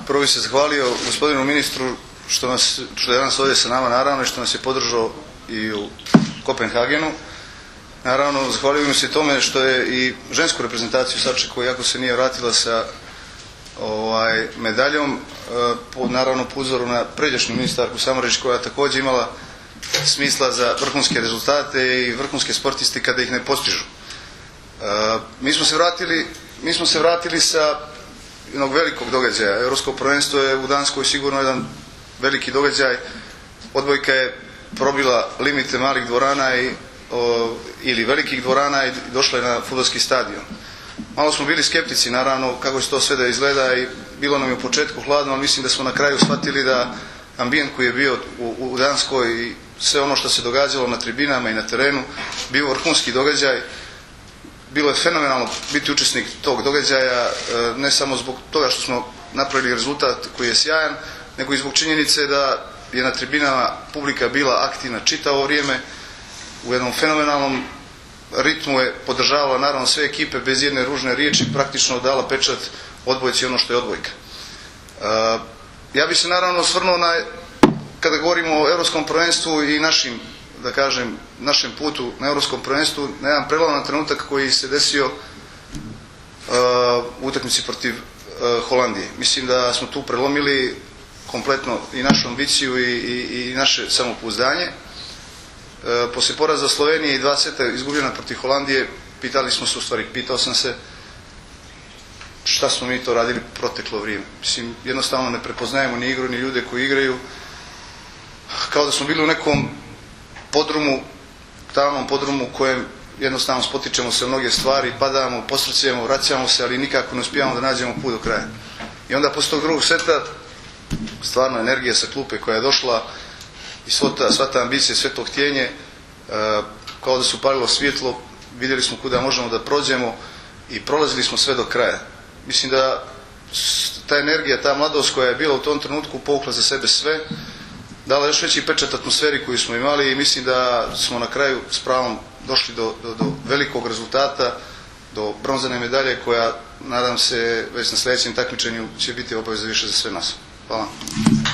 Prvo bih se zahvalio gospodinu ministru što je danas ovdje sa nama, naravno, i što nas je podržao i u Kopenhagenu. Naravno, zahvalio bih se i tome što je i žensku reprezentaciju sačekao, iako se nije vratila sa medaljom, naravno po uzoru na pređašnju ministarku Samardžić, koja je također imala smisla za vrhunske rezultate i vrhunske sportiste kada ih ne postižu. Mi smo se vratili sa jednog velikog događaja. Europsko prvenstvo je u Danskoj sigurno jedan veliki događaj. Odbojka je probila limite malih dvorana ili velikih dvorana i došla je na fudbalski stadion. Malo smo bili skeptici, naravno, kako će to sve da izgleda, i bilo nam je u početku hladno, ali mislim da smo na kraju shvatili da ambijent koji je bio u Danskoj i sve ono što se događalo na tribinama i na terenu bio vrhunski događaj. Bilo je fenomenalno biti učesnik tog događaja, ne samo zbog toga što smo napravili rezultat koji je sjajan, nego i zbog činjenice da je na tribinama publika bila aktivna čitavo vrijeme, u jednom fenomenalnom ritmu je podržavala naravno sve ekipe bez jedne ružne riječi, praktično dala pečat odbojci ono što je odbojka. Ja bih se naravno osvrnuo kada govorimo o europskom prvenstvu i našem putu na europskom prvenstvu, na jedan preloman trenutak koji se desio u utakmici protiv Holandije. Mislim da smo tu prelomili kompletno i našu ambiciju i naše samopouzdanje. Poslije poraza Slovenije i 2 seta izgubljena protiv Holandije, pitao sam se šta smo mi to radili proteklo vrijeme. Mislim, jednostavno ne prepoznajemo ni igru, ni ljude koji igraju. Kao da smo bili u nekom podrumu, tamnom podrumu u kojem jednostavno spotičemo se mnoge stvari, padamo, posrćujemo, vraćamo se, ali nikako ne uspijamo da nađemo put do kraja. I onda posle tog drugog seta, stvarno energija sa klupe koja je došla i sva ta ambicija, sve to htjenje, kao da se upalilo svjetlo, vidjeli smo kuda možemo da prođemo i prolazili smo sve do kraja. Mislim da ta energija, ta mladost koja je bila u tom trenutku povukla za sebe sve, dala još veći pečat atmosferi koju smo imali, i mislim da smo na kraju s pravom došli do velikog rezultata, do bronzane medalje koja, nadam se, već na sljedećem takmičenju će biti obaveza više za sve nas. Hvala.